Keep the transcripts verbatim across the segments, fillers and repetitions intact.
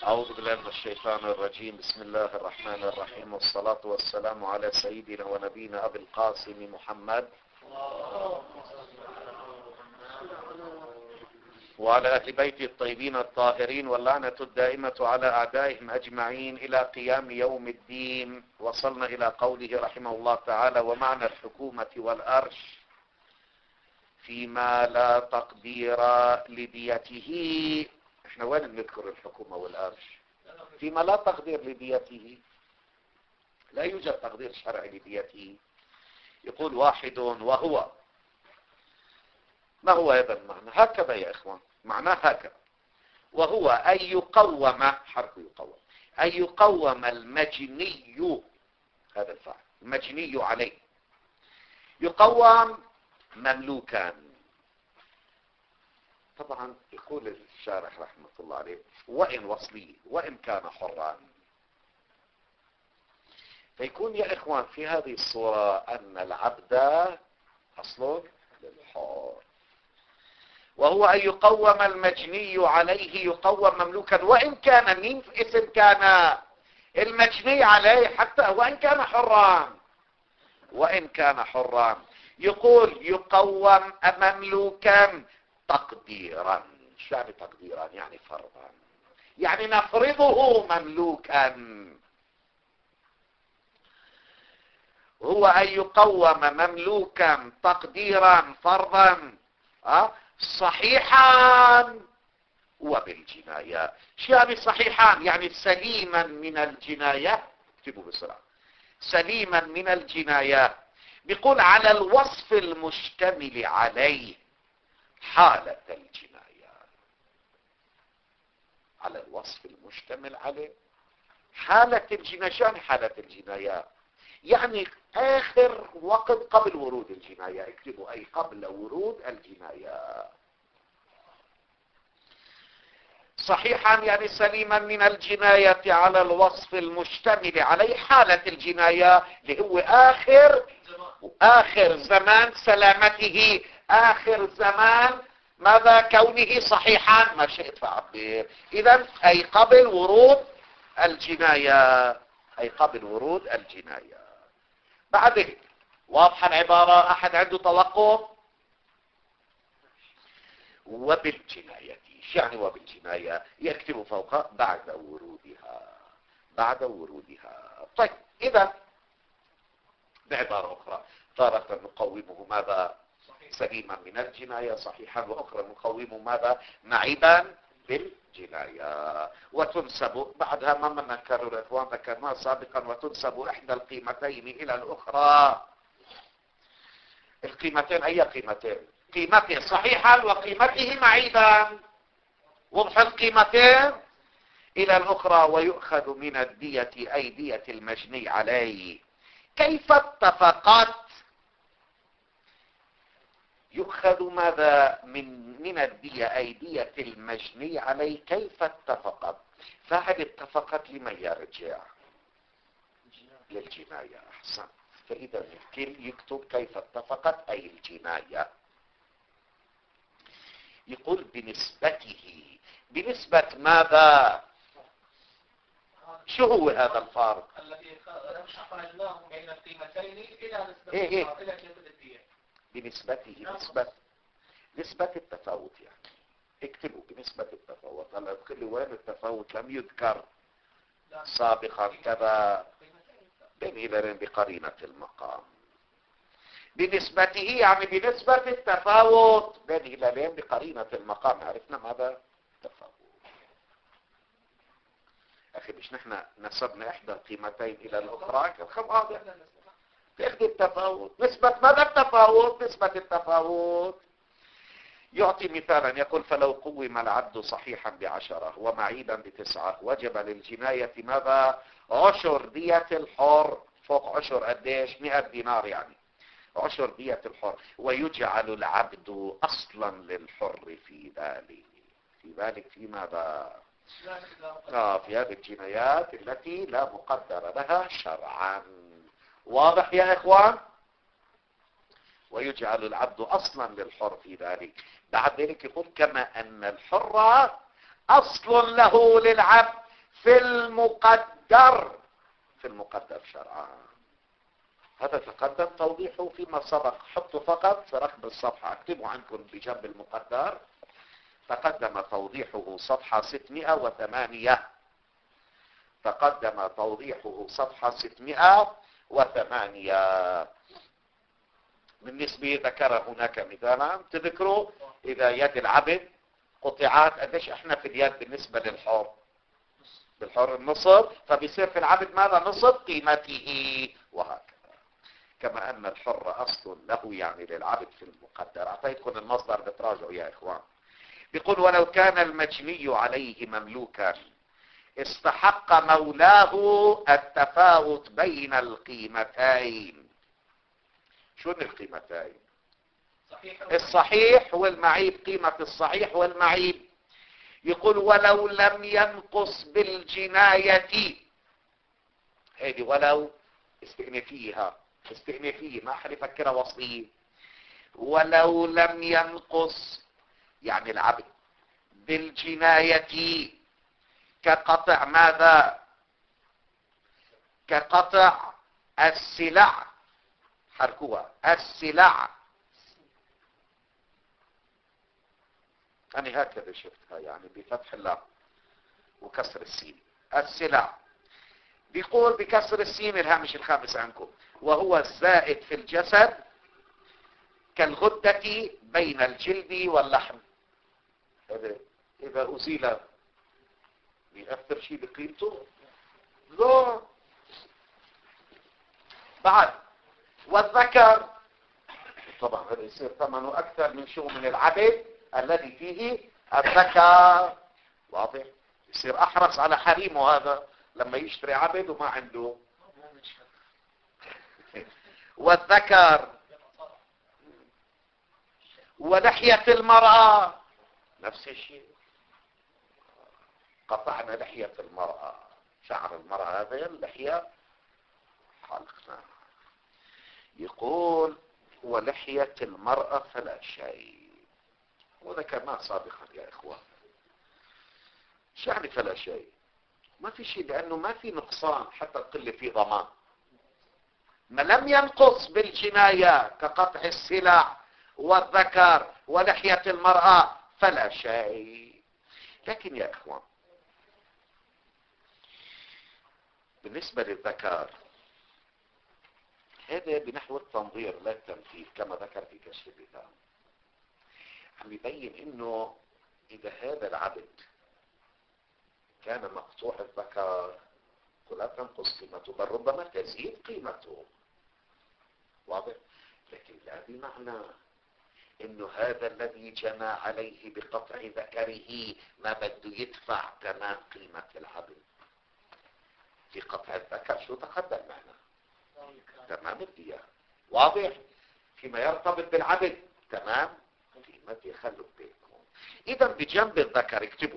أعوذ بالله من الشيطان الرجيم. بسم الله الرحمن الرحيم، والصلاة والسلام على سيدنا ونبينا أبي القاسم محمد وعلى أهل بيته الطيبين الطاهرين، واللعنة الدائمة على أعدائهم أجمعين إلى قيام يوم الدين. وصلنا إلى قوله رحمه الله تعالى: ومعنى الحكومة والأرش فيما لا تقدير لديته. احنا وين نذكر الحكومة والأرش؟ فيما لا تقدير لديته، لا يوجد تقدير شرعي لديته. يقول واحد وهو، ما هو هذا المعنى؟ هكذا يا إخوان، معناه هكذا: وهو أن يقوم، حرف يقوم، أن يقوم المجني، هذا الفعل المجني عليه، يقوم مملوكا. طبعا يقول الشارح رحمة الله عليه: وإن وصلي وإن كان حرا. فيكون يا إخوان في هذه الصورة أن العبد أصل للحر، وهو أن يقوم المجني عليه يقوم مملوكا، وإن كان مين اسم كان المجني عليه، حتى وإن كان حرا، وإن كان حرا. يقول يقوم مملوكا تقديرا. شو يعني تقديرا؟ يعني فرضا، يعني نفرضه مملوكا. هو أن يقوم مملوكا تقديرا فرضا أه؟ صحيحا وبالجناية. شو يعني صحيحا؟ يعني سليما من الجناية. اكتبوا بسرعة: سليما من الجناية. بيقول على الوصف المشتمل عليه حالة الجناية. على الوصف المشتمل عليه حالة الجناية. شو يعني حالة الجناية؟ يعني آخر وقت قبل ورود الجناية. اكتبوا: أي قبل ورود الجناية. صحيحا يعني سليما من الجناية على الوصف المشتمل عليه حالة الجناية، اللي هو آخر آخر زمان سلامته، آخر زمان ماذا؟ كونه صحيحا، ما شئت فعبر. إذن أي قبل ورود الجناية، أي قبل ورود الجناية. بعد واضحة العبارة؟ أحد عنده توقف؟ وبالجناية. شو يعني وبالجناية؟ يكتب فوق بعد ورودها، بعد ورودها. طيب إذا بعبارة أخرى، تارة نقومه ماذا؟ سليما من الجناية صحيحا، وأخرى نقومه ماذا؟ معيبا بالجناية. وتنسب بعدها ما من نكرر إخوان ذكرناه سابقا: وتنسب إحدى القيمتين إلى الأخرى. القيمتين أي قيمتين؟ قيمته صحيحا وقيمته معيبا. وضح القيمتين إلى الأخرى. ويؤخذ من الدية أي دية المجني عليه. كيف اتفقت؟ يؤخذ ماذا من من الدية أي دية المجني عليه. كيف اتفقت؟ فهل اتفقت لمن يرجع؟ للجناية. أحسن. فإذا الكل يكتب كيف اتفقت أي الجناية. يقول بنسبته. بنسبة ماذا؟ شو هو هذا الفارق؟ الذي خرجناه بين القيمتين إلى نسبة إيه إيه؟ إلى قيمة الدية. بنسبته، نسبة نسبة التفاوت. يعني اكتبوا بنسبة التفاوت. هلا تقول وين التفاوت؟ لم يذكر سابقا كذا. بين هلالين بقرينة المقام. بنسبته يعني بنسبة التفاوت بين هلالين بقرينة المقام. عرفنا ماذا؟ تفاوت. أخي مش نحن نسبنا إحدى القيمتين إلى الأخرى كالخم واضح. تأخذ التفاوت. نسبة ماذا التفاوت؟ نسبة التفاوت. يعطي مثالا يقول: فلو قوم العبد صحيحا بعشرة ومعيبا بتسعة وجب للجناية ماذا؟ عشر دية الحر. فوق عشر قديش؟ مئة دينار. يعني عشر دية الحر. ويجعل العبد أصلا للحر في ذلك. في ذلك في ماذا؟ آه في هذه الجنايات التي لا مقدر لها شرعا. واضح يا إخوان؟ ويجعل العبد أصلا للحر في ذلك. بعد ذلك يقول: كما أن الحر أصل له للعبد في المقدر في المقدر شرعا. هذا تقدم توضيحه فيما سبق. حطوا فقط في رقم الصفحة، اكتبوا عنكم بجنب المقدر. تقدم توضيحه صفحة ستمائة وثمانية. تقدم توضيحه صفحة ستمائة وثمانية. بالنسبة ذكر هناك مثالا، تذكروا إذا يد العبد قطعات قديش احنا في اليد بالنسبة للحر؟ بالحر النصف، فبيصير في العبد ماذا؟ نصف قيمته، وهكذا. كما أن الحر أصل له يعني للعبد في المقدر. أعطيتكم المصدر بتراجعوا يا إخوان. بيقول ولو كان المجني عليه مملوكا استحق مولاه التفاوت بين القيمتين. شو القيمتين؟ الصحيح والمعيب. قيمة الصحيح والمعيب. يقول ولو لم ينقص بالجناية. هذه ولو استئنافيها، استئنافية ما حد يفكرها وصلية. ولو لم ينقص يعني العبد بالجناية كقطع ماذا؟ كقطع السلع. حركوها السلع. أنا هكذا شفتها يعني بفتح اللام وكسر السين. السلع. بيقول بكسر السين الهامش الخامس عنكم، وهو الزائد في الجسد كالغدة بين الجلد واللحم. هذا إذا أزيل بيأثر شيء بقيمته؟ لا. بعد والذكر طبعا هذا يصير ثمنه أكثر من شو؟ من العبد الذي فيه الذكر. واضح؟ يصير أحرص على حريمه هذا لما يشتري عبد وما عنده. والذكر. ولحية المرأة نفس الشيء. قطعنا لحية المرأة، شعر المرأة هذا اللحية حلقنا. يقول ولحية المرأة فلا شيء. وذكرناه سابقا يا إخوان. شو يعني فلا شيء؟ ما في شيء، لأنه ما في نقصان حتى تقل في ضمان. ما لم ينقص بالجناية كقطع السلع والذكر ولحية المرأة فلا شيء. لكن يا إخوان بالنسبة للذكر هذا بنحو التنظير لا التمثيل كما ذكر في كشف البدع. عم يبين انه اذا هذا العبد كان مقطوع الذكر لا تنقص قيمته بل ربما تزيد قيمته. واضح؟ لكن لا بمعنى انه هذا الذي جنى عليه بقطع ذكره ما بده يدفع تمام قيمة العبد. في قطع الذكر شو تقدم معنا؟ تمام الدية. واضح؟ فيما يرتبط بالعبد تمام قيمة. يخلوا بينكم. اذا بجنب الذكر اكتبوا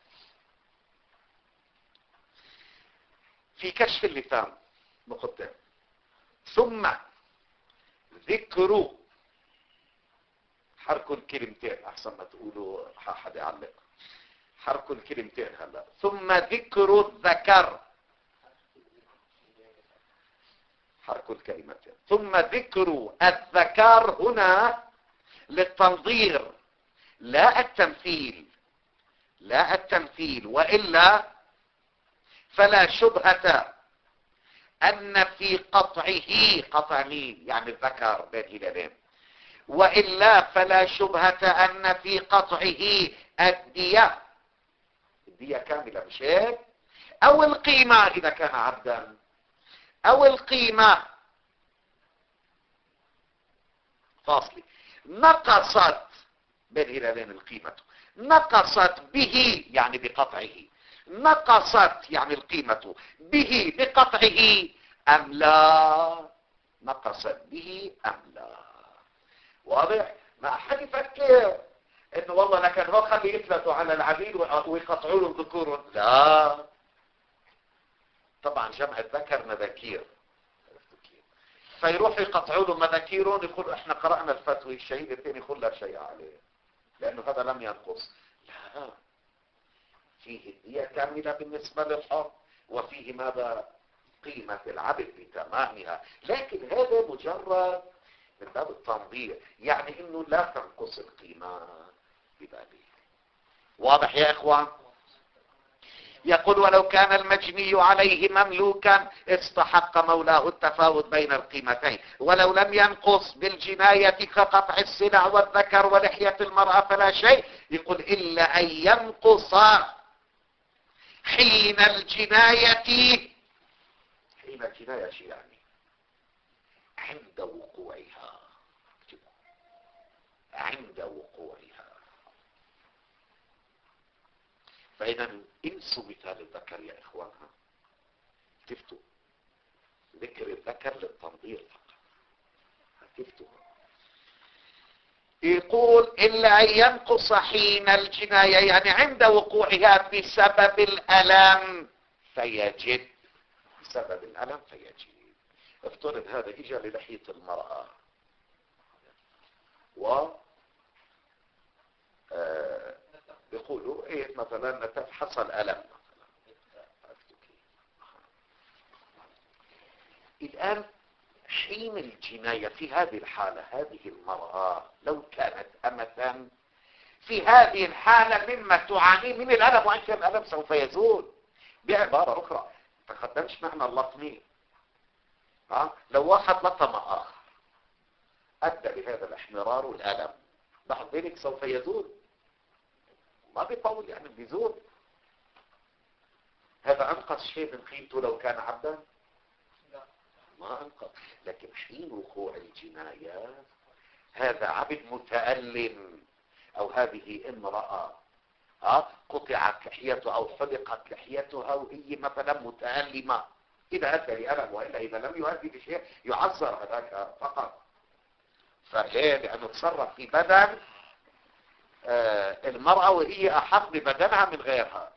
في كشف اللسان مقدم ثم ذكر حرك الكلمتين احسن ما تقولوا حد يعلق. حرك الكلمتين هلا. ثم ذكر الذكر حرك الكلمتين. ثم ذكر الذكر هنا للتنظير لا التمثيل. لا التمثيل وإلا فلا شبهة أن في قطعه قطع مين؟ يعني الذكر بين هلالين. وإلا فلا شبهة أن في قطعه الدية. الدية كاملة مش هيك؟ أو القيمة إذا كان عبدا. أو القيمة فاصلي نقصت بين هلالين القيمة. نقصت به يعني بقطعه. نقصت يعني القيمة به بقطعه أم لا؟ نقصت به أم لا؟ واضح؟ ما أحد يفكر إنه والله لكن هو خلي يفلتوا على العبيد ويقطعوا له الذكور. لا طبعا جمع الذكر مذاكير فيروحوا يقطعوا له مذاكيرهم يقول احنا قرأنا الفتوى. الشهيد الثاني يقول لا شيء عليه لأنه هذا لم ينقص. لا فيه الدية كاملة بالنسبة للحر، وفيه ماذا؟ قيمة العبد بتمامها. لكن هذا مجرد من باب التنظير، يعني انه لا تنقص القيمة ببابه. واضح يا اخوان؟ يقول ولو كان المجني عليه مملوكا استحق مولاه التفاوت بين القيمتين، ولو لم ينقص بالجناية كقطع السلع والذكر ولحية المرأة فلا شيء. يقول إلا أن ينقص حين الجناية. حين الجناية شيء يعني عند وقوعها، عند وقوعها. فإذا انسوا مثال الذكر يا إخوانها، تفتوا ذكر الذكر للتنظير فقط، تفتوا. يقول إلا أن ينقص حين الجناية يعني عند وقوعها بسبب الألم فيجب، بسبب الألم فيجب. افترض هذا اجى للحية المرأة و آه يقولوا ايه مثلا نتف حصل ألم مثلا. الآن حين الجناية في هذه الحالة، هذه المرأة لو كانت أمة في هذه الحالة مما تعاني من الألم، وإن كان الألم سوف يزول. بعبارة أخرى تقدمش معنى اللطمين. ها لو واحد لطم آخر أدى بهذا الاحمرار والألم، بعد ذلك سوف يزول، ما بيطول يعني بيزول. هذا أنقص شيء من قيمته لو كان عبدا؟ ما أنقص. لكن حين وقوع الجناية هذا عبد متألم، أو هذه امرأة ها قطعت لحيته أو حلقت لحيتها وهي مثلا متألمة، إذا أدى لألم، وإلا إذا لم يؤدي بشيء يعذر هذاك فقط. فهي لأنه تصرف في بدن آه المرأة وهي أحق ببدنها من غيرها.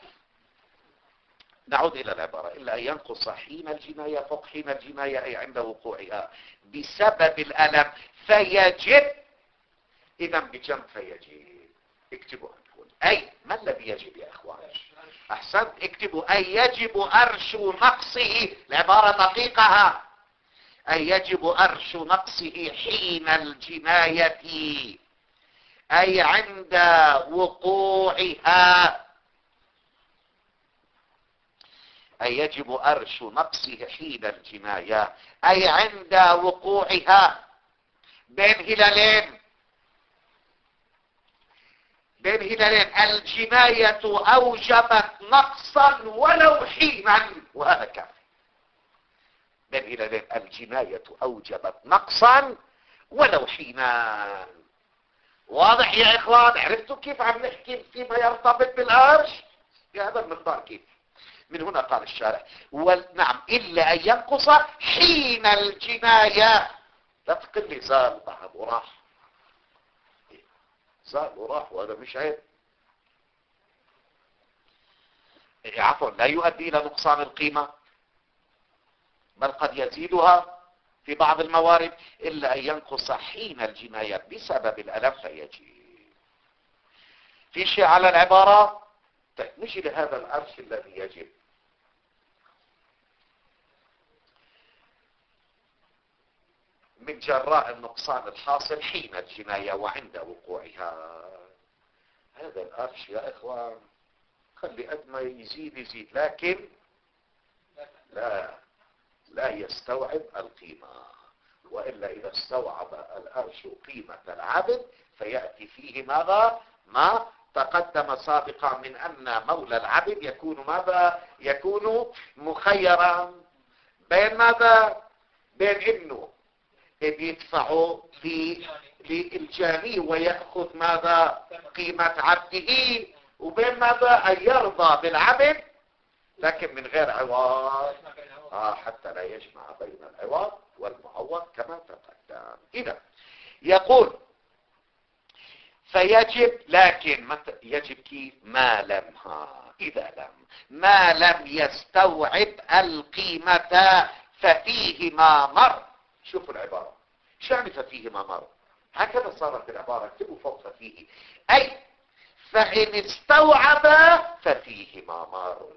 نعود إلى العبارة إلا أن ينقص حين الجناية فوق حين الجناية أي عند وقوعها بسبب الألم فيجب. إذا بجنب فيجب، اكتبوا أنتم أي ما الذي يجب يا إخوان؟ أحسنت، اكتبوا أي يجب أرش نقصه. العبارة دقيقها، أي يجب أرش نقصه حين الجناية أي عند وقوعها. أي يجب أرش نقصه حين الجناية أي عند وقوعها. بين هلالين، بين هلالين الجناية أوجبت نقصا ولو حينا، وهذا كافي. بين هلالين الجناية أوجبت نقصا ولو حينا. واضح يا إخوان؟ عرفتوا كيف عم نحكي فيما يرتبط بالأرش بهذا المقدار كيف؟ من هنا قال الشارع ونعم إلا أن ينقص حين الجناية. لا تقل لي زال ذهب وراح، زال وراح وهذا مش عيب. عفوا لا يؤدي إلى نقصان القيمة، بل قد يزيدها في بعض الموارد. إلا أن ينقص حين الجناية بسبب الألم فيجي. في شيء على العبارة؟ طيب نجي لهذا الأرش الذي يجب. من جراء النقصان الحاصل حين الجناية وعند وقوعها. هذا الأرش يا إخوان خلي قد ما يزيد يزيد، لكن لا لا يستوعب القيمة. وإلا إذا استوعب الأرش قيمة العبد فيأتي فيه ماذا؟ ما تقدم سابقا من أن مولى العبد يكون ماذا؟ يكون مخيرا بين ماذا؟ بين إنه يدفعوا للجاني ويأخذ ماذا؟ قيمة عبده، وبين ماذا؟ أن يرضى بالعبد لكن من غير عوض، آه حتى لا يجمع بين العوض والمعوض كما تقدم. إذا يقول فيجب، لكن يجب كيف؟ ما لم ها إذا لم ما لم يستوعب القيمة ففيه ما مر. شوفوا العبارة شو يعني ففيه ما مر؟ هكذا صارت العبارة، اكتبوا فوق ففيه أي فإن استوعب ففيه ما مر.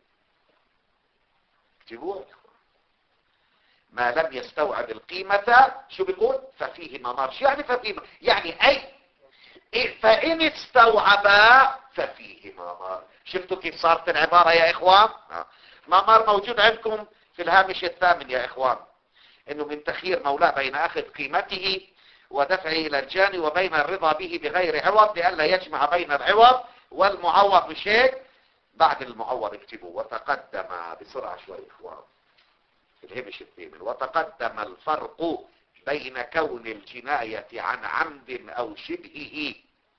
اكتبوها. ما لم يستوعب القيمة شو بيقول؟ ففيه ما مر. شو يعني ففيه؟ يعني أي فإن استوعب ففيه ما مر. شفتوا كيف صارت العبارة يا إخوان؟ ما مر موجود عندكم في الهامش الثامن يا إخوان، إنه من تخيير مولاه بين أخذ قيمته ودفعه إلى الجاني وبين الرضا به بغير عوض لئلا يجمع بين العوض والمعوض. مش هيك؟ بعد المعوض اكتبوا وتقدم بسرعة شوي إخوان في الهامش الثامن. وتقدم الفرق بين كون الجناية عن عمد أو شبهه.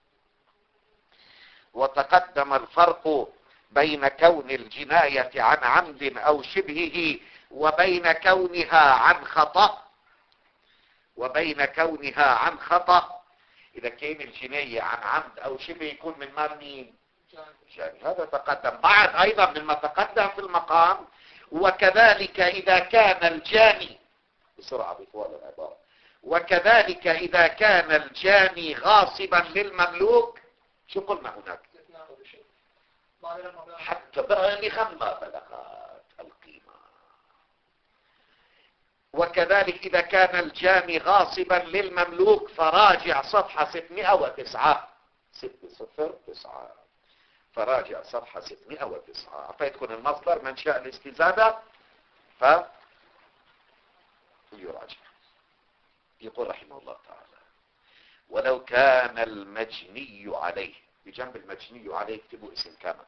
وتقدم الفرق بين كون الجناية عن عمد أو شبهه وبين كونها عن خطأ وبين كونها عن خطأ. إذا كان الجناية عن عمد أو شبه يكون من مال مين؟ جاني. هذا تقدم. بعد أيضا مما تقدم في المقام وكذلك إذا كان الجاني بسرعة بطوال العبارة. وكذلك إذا كان الجاني غاصبا للمملوك. شو قلنا هناك؟ حتى بالغ ما بلغت القيمة. وكذلك إذا كان الجاني غاصبا للمملوك فراجع صفحة ستمائة وتسعة. ستة صفر تسعة. فراجع صفحة ستمائة وتسعة. أعطيتكم المصدر من شاء الاستزادة ف يراجع. يقول رحمه الله تعالى ولو كان المجني عليه. بجنب المجني عليه اكتبوا اسم كامل.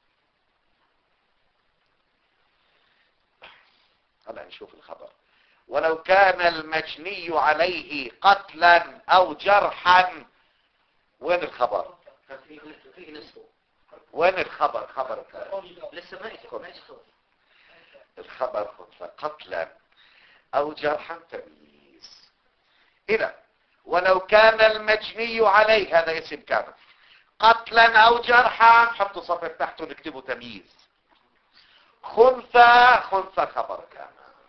هلا نشوف الخبر. ولو كان المجني عليه قتلا او جرحا. وين الخبر؟ وين الخبر؟ خبر لسه ما يدخل الخبر قتلا او جرحا تمييز. اذا ولو كان المجني عليه هذا اسم كامل قتلا او جرحا حطوا صفر تحته نكتبوا تمييز. خنثى خنثى خبر كان.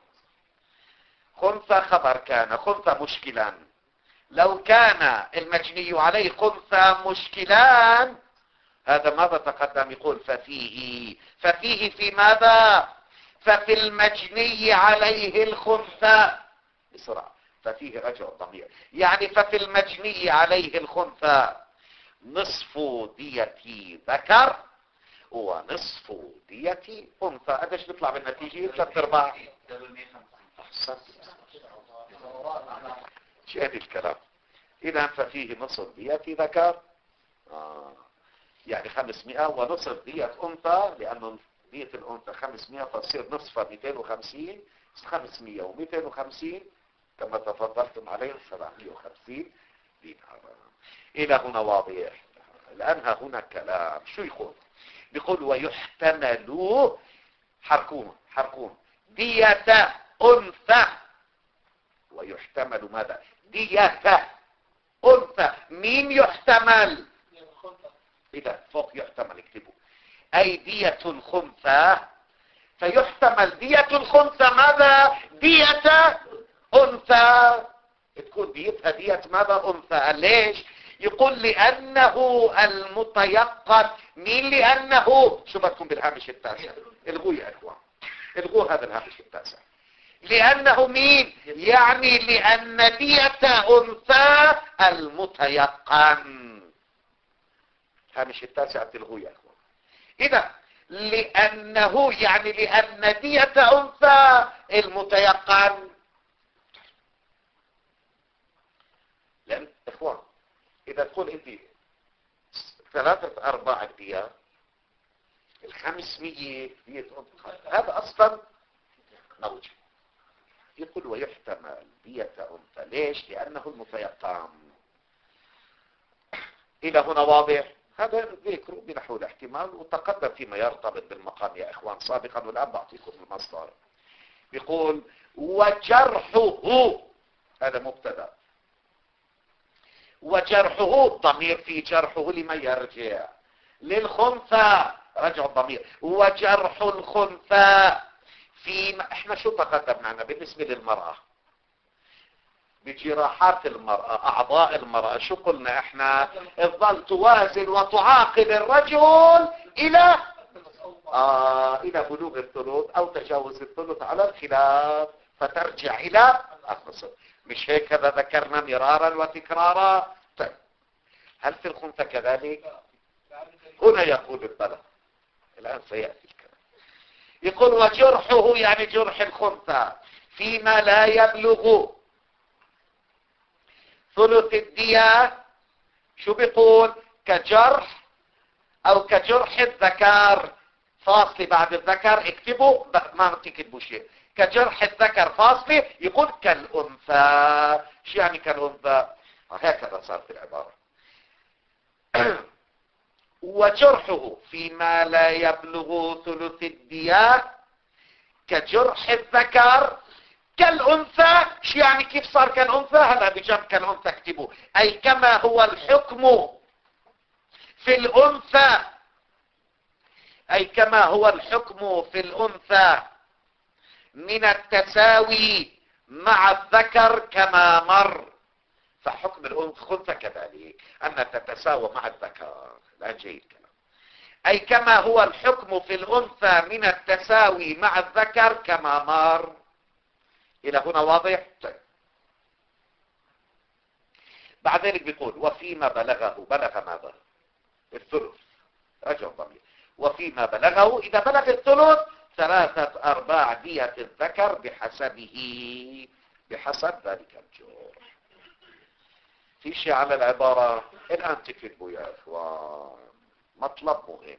خنثى خبر كان. خنثى مشكلان. لو كان المجني عليه خنثى مشكلان هذا ماذا تقدم؟ يقول ففيه. ففيه في ماذا؟ ففي المجني عليه الخنثى. بسرعة. ففيه رجع الضمير يعني ففي المجني عليه الخنثى نصف دية ذكر ونصف دية انثى. قديش بيطلع بالنتيجة؟ ثلاث ارباع. احسنت. شاهد الكلام. اذا ففيه نصف دية ذكر آه. يعني خمسمائة ونصف دية انثى لانه دية الانثى خمسمائة فتصير نصفها مئتين وخمسين. خمسمائة ومئتين وخمسين كما تفضلتم عليه سبعمائة وخمسين دينار. الى هنا واضح. لانها هنا كلام. شو يقول؟ بيقول ويحتمل حركون حركون دية انثى. ويحتمل ماذا؟ دية انثى. مين يحتمل؟ اذا فوق يحتمل اكتبوا اي دية الخنثى. فيحتمل دية الخنثى ماذا؟ دية انثى. تكون ديتها دية ماذا؟ انثى. ليش؟ يقول لانه المتيقن. مين لانه؟ شو بدكم بالهامش التاسع؟ الغوا يا اخوان الغوا هذا الهامش التاسع. لانه مين؟ يعني لان دية انثى المتيقن. هامش التاسع تلغوا يا اخوان. اذا لانه يعني لان دية انثى المتيقن. لان اخوان اذا تقول انت ثلاثة ارباع الدية الخمسمية دية انثى هذا اصلا موجود. يقول ويحتمل دية انثى. ليش؟ لانه المتيقن. الى هنا واضح. هذا ذكره بنحو الاحتمال وتقدم فيما يرتبط بالمقام يا اخوان سابقا والان بعطيكم المصدر. بيقول وجرحه هذا مبتدا. وجرحه الضمير في جرحه لمن يرجع؟ للخنثى. رجع الضمير. وجرح الخنثى في احنا شو تقدم معنا بالنسبة للمرأة؟ بجراحات المرأة أعضاء المرأة شو قلنا احنا؟ تظل توازن وتعاقب الرجل إلى آه إلى بلوغ الثلث أو تجاوز الثلث على الخلاف فترجع إلى النصف. مش هيك هذا ذكرنا مرارا وتكرارا؟ طيب هل في الخنثى كذلك؟ هنا يقول البلد الآن سيأتي الكلام. يقول وجرحه يعني جرح الخنثى فيما لا يبلغ ثلث الدية. شو بيقول؟ كجرح او كجرح الذكر فاصلة بعد الذكر اكتبوا ما تكتبوا شيء. كجرح الذكر فاصلة يقول كالأنثى. شو يعني كالأنثى؟ هكذا صارت العبارة. وجرحه فيما لا يبلغ ثلث الدية كجرح الذكر كالأنثى. شو يعني كيف صار كالأنثى؟ هلا بجنب كالأنثى اكتبوا أي كما هو الحكم في الأنثى أي كما هو الحكم في الأنثى من التساوي مع الذكر كما مر. فحكم الأنثى كذلك أن تتساوى مع الذكر. لا جيد كلام. أي كما هو الحكم في الأنثى من التساوي مع الذكر كما مر. إلى هنا واضح؟ طيب. بعد ذلك بيقول وفيما بلغه بلغ ماذا؟ الثلث. رجع ضمير. وفيما بلغه إذا بلغ الثلث ثلاثة أرباع دية الذكر بحسبه بحسب ذلك الجرح. في شيء على العبارة الآن تكتبوا يا إخوان. مطلب مهم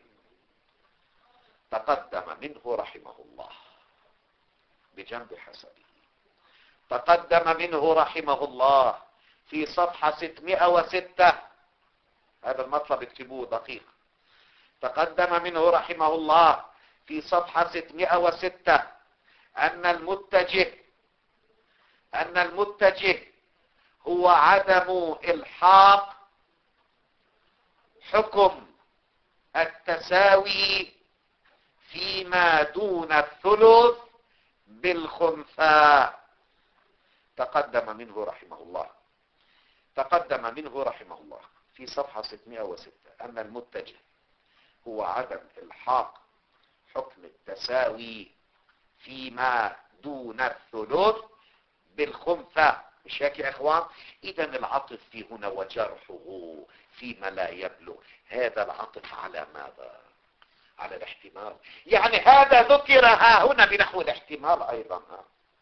تقدم منه رحمه الله بجنب حسبه. تقدم منه رحمه الله في صفحة ستمائة وستة. هذا المطلب اكتبوه دقيق. تقدم منه رحمه الله في صفحة ستمائة وستة أن المتجه أن المتجه هو عدم إلحاق حكم التساوي فيما دون الثلث بالخنثى. تقدم منه رحمه الله تقدم منه رحمه الله في صفحة ستمائة وستة أن المتجه هو عدم إلحاق حكم التساوي فيما دون الثلث بالخنثى. مش هيك يا إخوان؟ إذا العطف في هنا وجرحه فيما لا يبلغ. هذا العطف على ماذا؟ على الاحتمال. يعني هذا ذكر ها هنا بنحو الاحتمال أيضا. ها.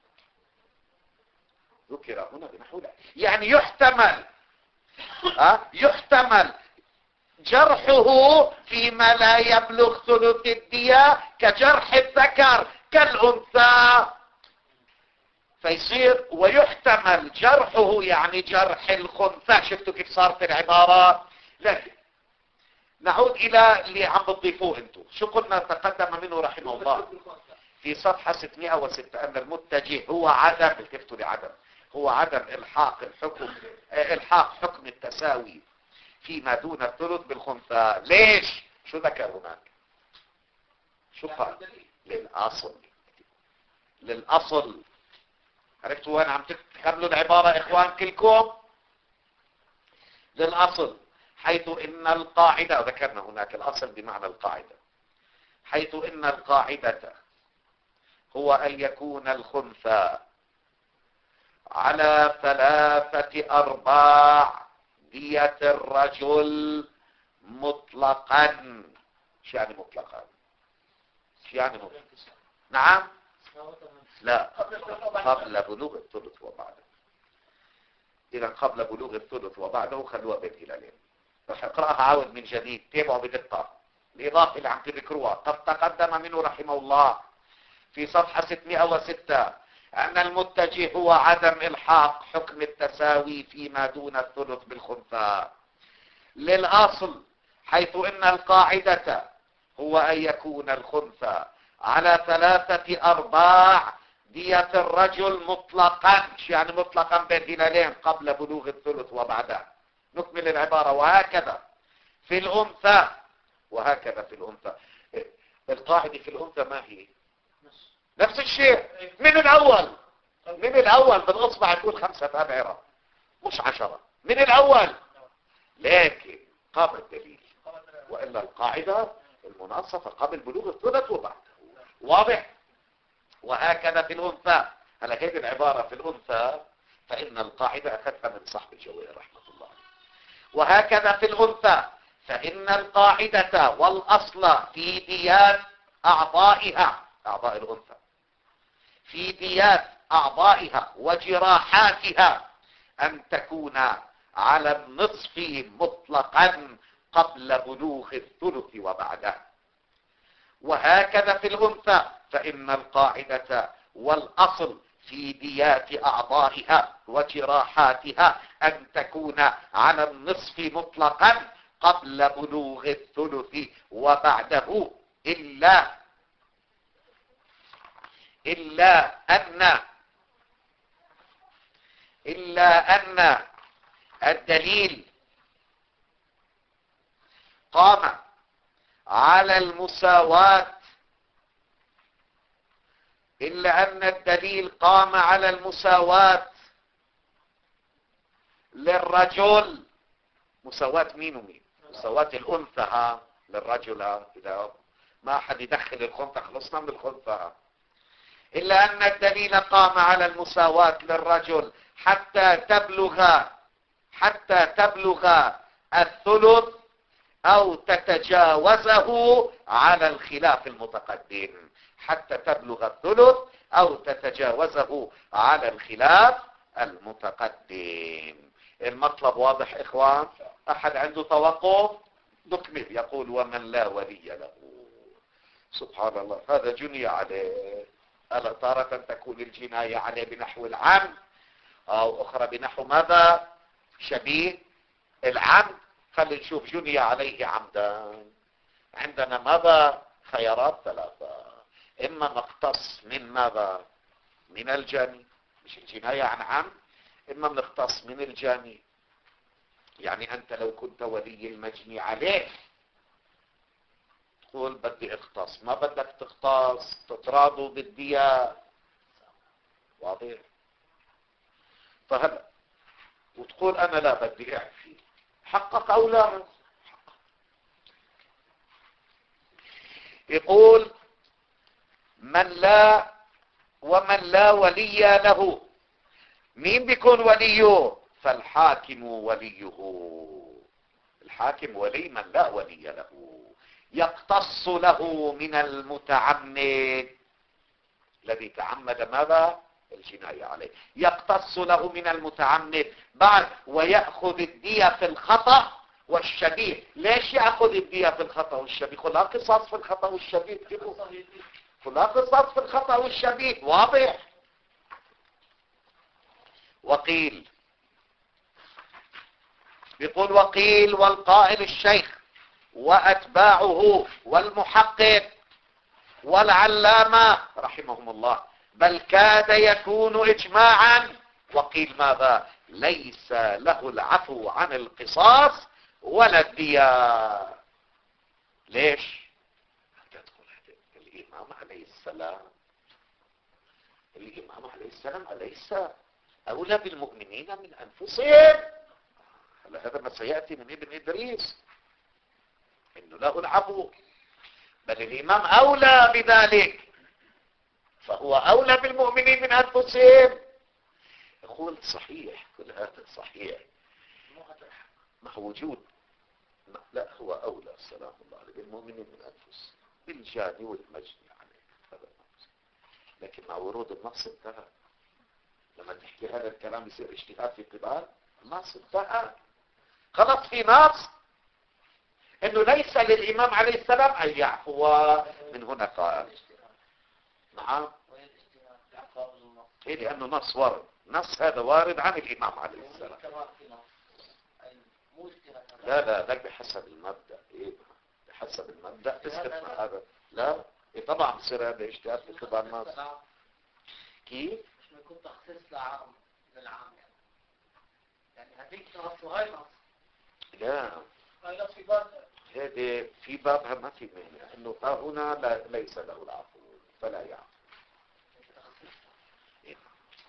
ذكر هنا بنحو الاحتمال. يعني يحتمل ها يحتمل جرحه فيما لا يبلغ ثلث الدية كجرح الذكر كالأنثى. فيصير ويحتمل جرحه يعني جرح الخنثى. شفتوا كيف صارت العبارة؟ لكن نعود إلى اللي عم بتضيفوه انتم. شو قلنا تقدم منه رحمه الله في صفحة ستمائة وستة أن المتجه هو عدم كيفتوا لعدم هو عدم إلحاق الحكم إلحاق حكم التساوي فيما دون الثلث بالخنثى. ليش؟ شو ذكر هناك؟ شو قال؟ للأصل. للأصل. عرفتوا وين عم تخبلوا العبارة إخوان كلكم؟ للأصل حيث إن القاعدة ذكرنا هناك الأصل بمعنى القاعدة حيث إن القاعدة هو أن يكون الخنثى على ثلاثة أرباع دية الرجل مطلقا. شو يعني مطلقا؟ شو يعني مطلقا؟ نعم؟ لا قبل بلوغ الثلث وبعده. إذا قبل بلوغ الثلث وبعده خلوها بين هلالين. رح اقرأها عاود من جديد. تابعوا بدقة الإضافة اللي عم تذكروها. قد تقدم منه رحمه الله في صفحة ستمائة وستة أن المتجه هو عدم إلحاق حكم التساوي فيما دون الثلث بالخنثى. للأصل حيث إن القاعدة هو أن يكون الخنثى على ثلاثة أرباع دية الرجل مطلقا. شو يعني مطلقا بين هلالين قبل بلوغ الثلث وبعده. نكمل العبارة. وهكذا في الأنثى وهكذا في الأنثى. القاعدة في الأنثى ما هي؟ نفس الشيء من الأول. من الاول بالاصبع يكون خمسة ابعرة مش عشرة من الاول، لكن قام الدليل، والا القاعدة المناصفة قبل بلوغ الثلث وبعده. واضح؟ وهكذا في الانثى. هلا هذه العبارة في الانثى فان القاعدة اخذتها من صاحب الجوهر رحمة الله. وهكذا في الانثى فان القاعدة والاصل في ديات اعضائها، اعضاء الانثى، في ديات اعضائها وجراحاتها ان تكون على النصف مطلقا قبل بلوغ الثلث وبعده. وهكذا في الانثى فان القاعدة والاصل في ديات اعضائها وجراحاتها ان تكون على النصف مطلقا قبل بلوغ الثلث وبعده، الا الا ان الا ان الدليل قام على المساواة إلا أن الدليل قام على المساواة للرجل. مساواة مين ومين؟ مساواة الأنثى للرجل. إذا ما حد يدخل الخنثى خلصنا من الخنثى. إلا أن الدليل قام على المساواة للرجل حتى تبلغ حتى تبلغ الثلث أو تتجاوزه على الخلاف المتقدم. حتى تبلغ الثلث أو تتجاوزه على الخلاف المتقدم. المطلب واضح إخوان؟ أحد عنده توقف؟ نكمل. يقول ومن لا ولي له. سبحان الله، هذا جني عليه. ألا تارة تكون الجناية عليه بنحو العمد أو أخرى بنحو ماذا؟ شبيه العمد. خلي نشوف جني عليه عمدان. عندنا ماذا؟ خيارات ثلاثة. إما نقتص من ماذا؟ من الجاني، مش الجناية عن عمد. إما نقتص من الجاني، يعني أنت لو كنت ولي المجني عليه تقول بدي اختص، ما بدك تختص تتراضوا بالدية. واضح؟ فهلا وتقول أنا لا بدي أعفي، حقق أو لا؟ يقول من لا ومن لا ولي له. مين بيكون وليه؟ فالحاكم وليه. الحاكم ولي من لا ولي له. يقتص له من المتعمد الذي تعمد ماذا؟ الجناية عليه. يقتص له من المتعمد بعد ويأخذ الدية في الخطأ والشبيه. ليش يأخذ الدية في الخطأ والشبيه؟ قل لا قصاص في الخطأ والشبيه. قل لا قصاص في الخطأ والشبيه. واضح؟ وقيل بيقول وقيل والقائل الشيخ وأتباعه والمحقق والعلامة رحمهم الله بل كاد يكون إجماعا. وقيل ماذا؟ ليس له العفو عن القصاص ولا الدية. ليش؟ تدخل الإمام عليه السلام الإمام عليه السلام أليس أولى بالمؤمنين من أنفسهم؟ هذا ما سيأتي من ابن إدريس إنه له العفو، بل الإمام أولى بذلك، فهو أولى بالمؤمنين من أنفسهم. يقول صحيح، كل هذا صحيح، ما هو وجود، لا هو أولى سلام الله عليه بالمؤمنين من أنفسهم بالجاني والمجني عليه. هذا النص، لكن مع ورود النص انتهى. لما تحكي هذا الكلام يصير اجتهاد في قبال النص، انتهى خلاص. في نص انه ليس للامام عليه السلام ان يعفو. من هنا قال نعم إيه؟ لانه نص وارد، نص هذا وارد عن الامام عليه السلام. لا لا لا بحسب المبدا. ايه بحسب المبدا تثبت هذا. لا إيه طبعا بصير هذا اجتهاد في قبال النص. كيف؟ مش بيكون تخصيص لعام للعام يعني يعني هذيك نص وهي نص. لا هاي نص في باب هذه في بابها ما في مانع انه ها هنا لا ليس له العفو فلا يعفو.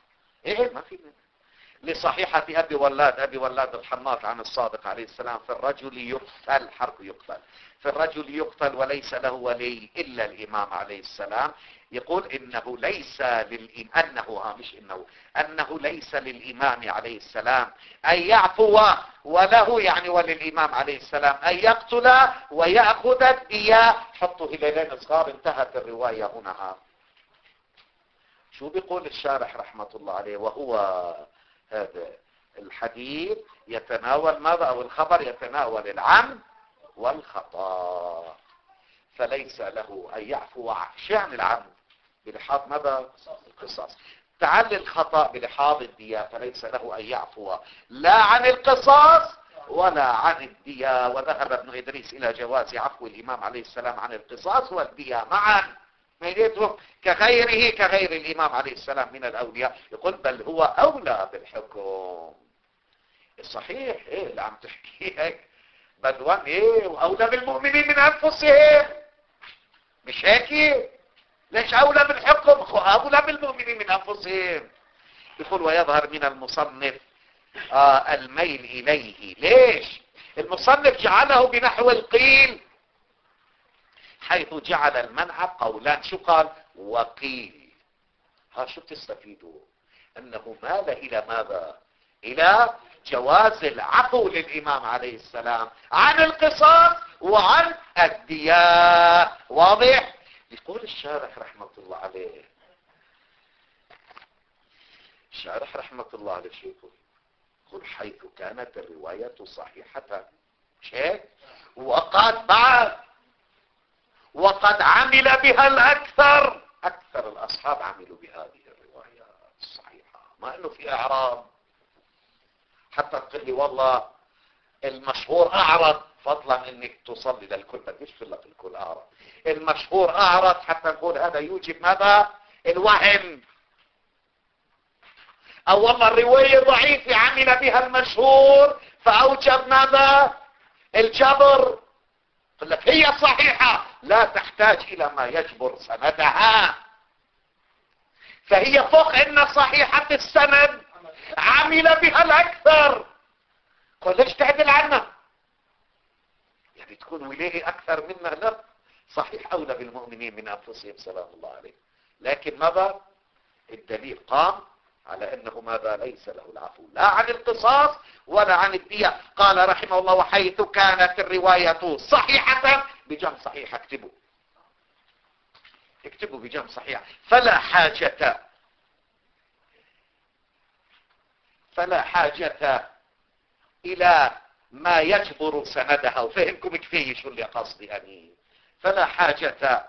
ايه ما في منه. لصحيحة أبي ولاد أبي ولاد الحماط عن الصادق عليه السلام في الرجل يقتل حرف يقتل في الرجل يقتل وليس له ولي إلا الإمام عليه السلام. يقول إنه ليس للإمام أنه ها مش إنه أنه ليس للإمام عليه السلام أن يعفو وله يعني وللإمام عليه السلام أن يقتل ويأخذ الدية. حطوا هلالين صغار انتهت الرواية هنا. شو بيقول الشارح رحمة الله عليه؟ وهو هذا الحديث يتناول ماذا أو الخبر يتناول العمد والخطأ فليس له أن يعفو شأن العمد بلحاظ ماذا القصاص. تعال الخطأ بلحاظ الدية فليس له أن يعفو لا عن القصاص ولا عن الدية. وذهب ابن إدريس إلى جواز عفو الإمام عليه السلام عن القصاص والدية معا ميليتهم كغيره كغير الإمام عليه السلام من الأولياء. يقول بل هو أولى بالحكم. الصحيح ايه اللي عم تحكي هيك بدوان ايه وأولى بالمؤمنين من أنفسهم مش هيك؟ ليش أولى بالحكم؟ أولى بالمؤمنين من أنفسهم. يقول ويظهر من المصنف آه الميل إليه. ليش المصنف جعله بنحو القيل حيث جعل المنع قولان. شو قال؟ وقيل. ها شو تستفيدوا؟ انه مال الى ماذا؟ الى جواز العفو للامام عليه السلام عن القصاص وعن الدية. واضح؟ يقول الشارح رحمة الله عليه الشارح رحمة الله عليه شو يقول؟ يقول حيث كانت الرواية صحيحة شيء وقد بعد وقد عمل بها الأكثر. أكثر الأصحاب عملوا بهذه الرواية الصحيحة ما أنه في إعراب. حتى تقول لي والله المشهور أعرض فضلا أنك تصلي للكل بديش في لك الكل أعرض. المشهور أعرض حتى نقول هذا يوجب ماذا؟ الوهم. أو والله الرواية ضعيفة عمل بها المشهور فأوجب ماذا؟ الجبر. قل لك هي صحيحة لا تحتاج إلى ما يجبر سندها فهي فوق إن صحيحة السند عمل بها الأكثر. قل ليش تعدل عنها؟ يعني تكون ولاية أكثر منا؟ لا صحيح أولى بالمؤمنين من أنفسهم سلام الله عليه. لكن ماذا؟ الدليل قام على أنه ماذا؟ ليس له العفو لا عن القصاص ولا عن الدية. قال رحمه الله وحيث كانت الرواية صحيحة بجمع صحيح. اكتبوا اكتبوا بجمع صحيح. فلا حاجة فلا حاجة إلى ما يجبر سندها. وفهمكم كفاية شو اللي قصدي أني. فلا حاجة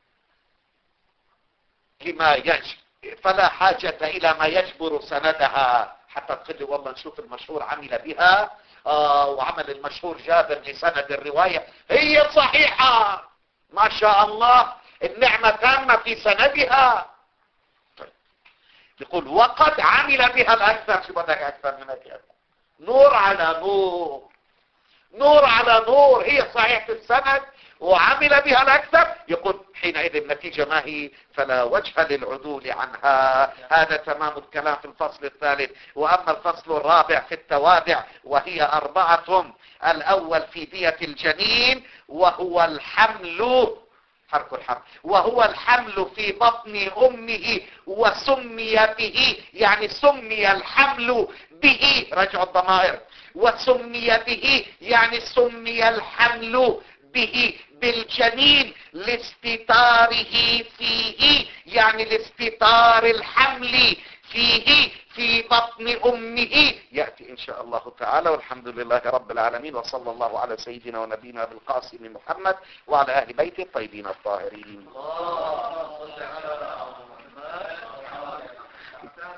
لما يجبر فلا حاجة إلى ما يجبر سندها. حتى تقول لي والله نشوف المشهور عمل بها آه وعمل المشهور جابر لسند الرواية هي صحيحة ما شاء الله النعمة تامة في سندها. طيب. يقول وقد عمل بها الأكثر. شو بدك أكثر من هيك؟ نور على نور نور على نور. هي صحيحة السند وعمل بها الأكثر. يقول حينئذ النتيجة ما هي؟ فلا وجه للعدول عنها. هذا تمام الكلام في الفصل الثالث. وأما الفصل الرابع في التوابع وهي أربعة. الأول في دية الجنين وهو الحمل حرك الحمل وهو الحمل في بطن أمه وسمي به يعني سمي الحمل به رجع الضمائر وسمي به يعني سمي الحمل به بالجنين لاستتاره فيه يعني لاستتار الحمل فيه في بطن أمه. يأتي إن شاء الله تعالى. والحمد لله رب العالمين وصلى الله على سيدنا ونبينا بالقاسم محمد وعلى أهل بيته الطيبين الطاهرين.